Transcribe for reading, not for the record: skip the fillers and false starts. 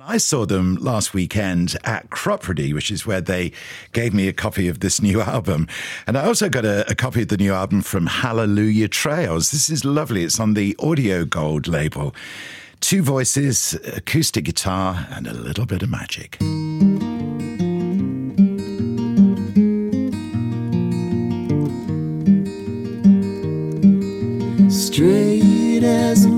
I saw them last weekend at Cropredy, which is where they gave me a copy of this new album. And I also got a copy of the new album from Hallelujah Trails. This is lovely. It's on the Audio Gold label. 2 voices, acoustic guitar, and a little bit of magic. Straight as